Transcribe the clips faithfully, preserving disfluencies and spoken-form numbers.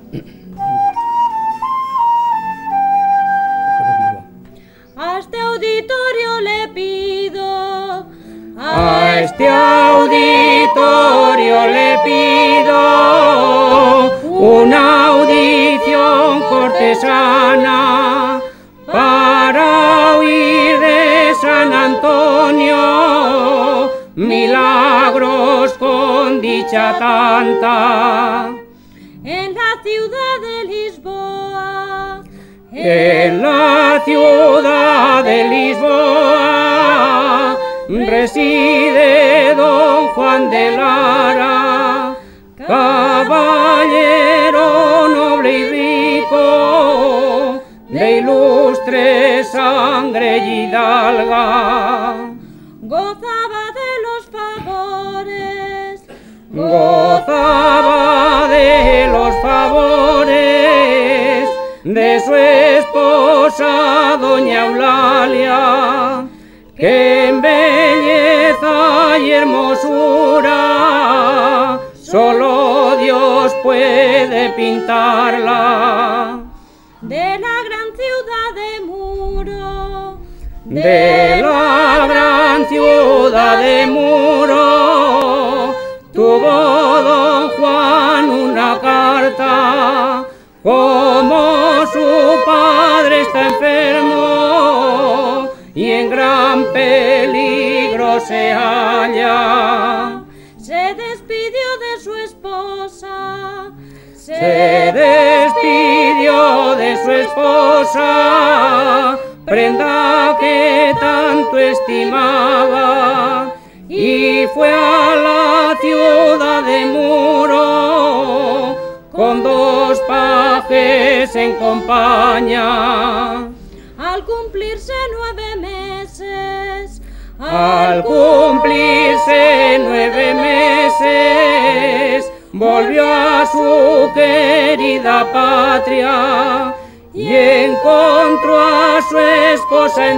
A este auditorio le pido, a este auditorio le pido una audición cortesana para oír de San Antonio milagros con dicha tanta. En la ciudad de Lisboa, en la ciudad de Lisboa reside don Juan de Lara, caballero noble y rico, de ilustre sangre hidalga. Gozaba de los favores, gozaba de los favores de su esposa doña Eulalia, que en belleza y hermosura solo Dios puede pintarla. De la gran ciudad de Muro, de la gran ciudad de Muro, tuvo don Juan una carta, como su padre está enfermo y en gran peligro se halla. Se despidió de su esposa, se, se despidió de su esposa, prenda que tanto estimaba, y fue a la ciudad de Muro con dos pajes en compañía. Al cumplirse nueve meses, al cumplirse nueve meses, volvió a su querida patria y encontró a su esposa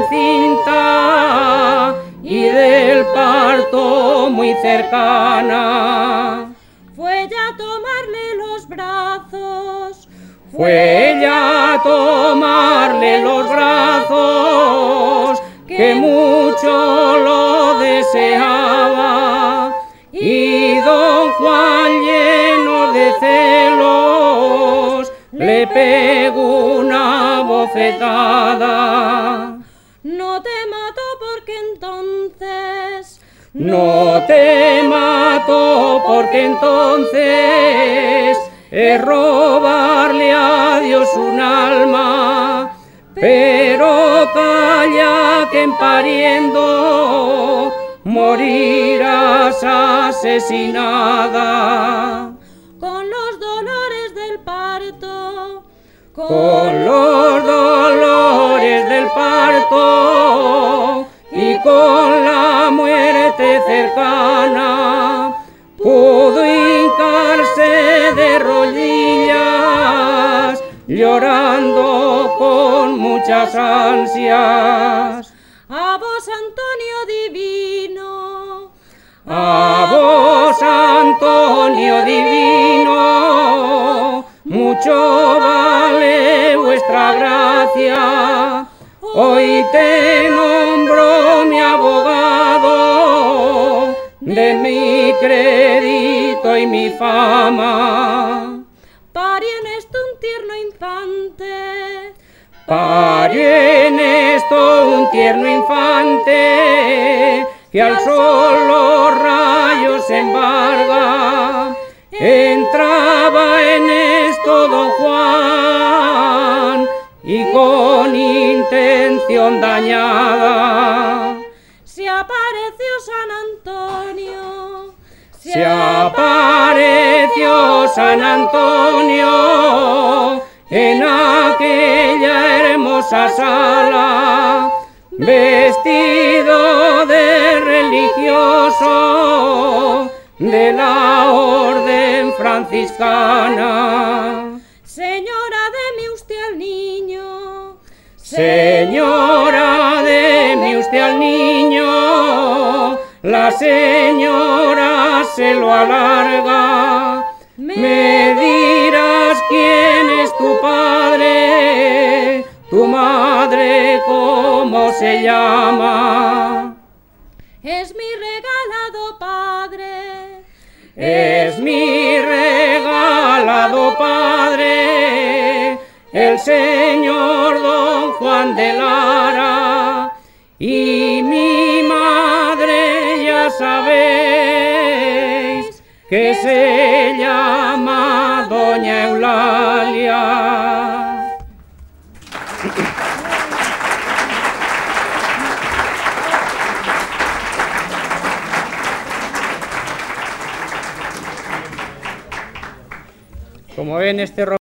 encinta y del parto muy cercana. Fue ella a tomarle los brazos, fue ella a tomarle los brazos, que mucho lo deseaba, y don Juan, lleno de celos, le pegó una bofetada. No te mato porque entonces, no te mato porque entonces es robarle a Dios un alma, pero calla que en pariendo morirás asesinada. Con los dolores del parto, con, con los dolores del parto y con la muerte cercana, pudo hincarse de rodillas, llorando con muchas ansias. A vos, Antonio divino, a vos, Antonio divino, mucho vale vuestra gracia. Hoy te nombro mi abogado, de mi crédito y mi fama. Parió en esto un tierno infante, parió en esto un tierno infante, que al sol los rayos embarga. Entraba en esto don Juan y con intención dañada. Se apareció San Antonio, se apareció San Antonio en aquella hermosa sala, vestido de religioso de la orden franciscana. Señora, deme usted al niño, señora, deme usted al niño, la señora se lo alarga. Me dirás ¿Quién es tu padre? ¿Tu madre cómo se llama? Es mi regalado padre. Es mi regalado padre, el señor don Juan de Lara, y mi madre ya sabéis que se llama doña Eulalia. Como ven, este